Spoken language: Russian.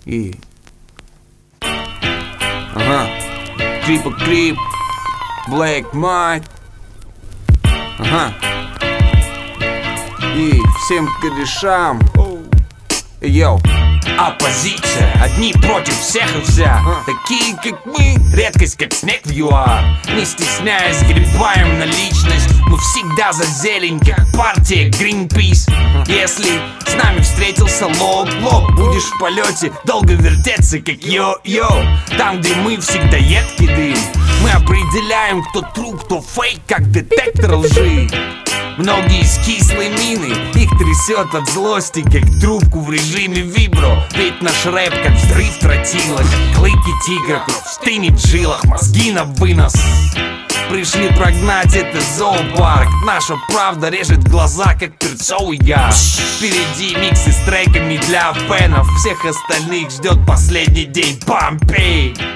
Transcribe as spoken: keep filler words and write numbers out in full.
И... Ага. Крипа Крип, Black Might. Ага. И всем корешам. Йоу. Оппозиция, одни против всех и вся. Такие как мы, редкость как снег в ЮАР. Не стесняясь, гребаем на личность. Мы всегда за зелень, как партия Greenpeace. Если с нами встретился лоб в лоб, будешь в полете долго вертеться, как йо-йо. Там, где мы, всегда едкий дым. Мы определяем, кто труп, кто фейк, как детектор лжи. Многие с кислой мины, их трясет от злости, как трубку в режиме вибро. Ведь наш рэп как взрыв тротила, как клыки тигра, кровь стынет в жилах, мозги на вынос. Пришли прогнать этот зоопарк. Наша правда режет глаза, как перцовый газ. Впереди миксы с треками для фенов. Всех остальных ждет последний день Помпей.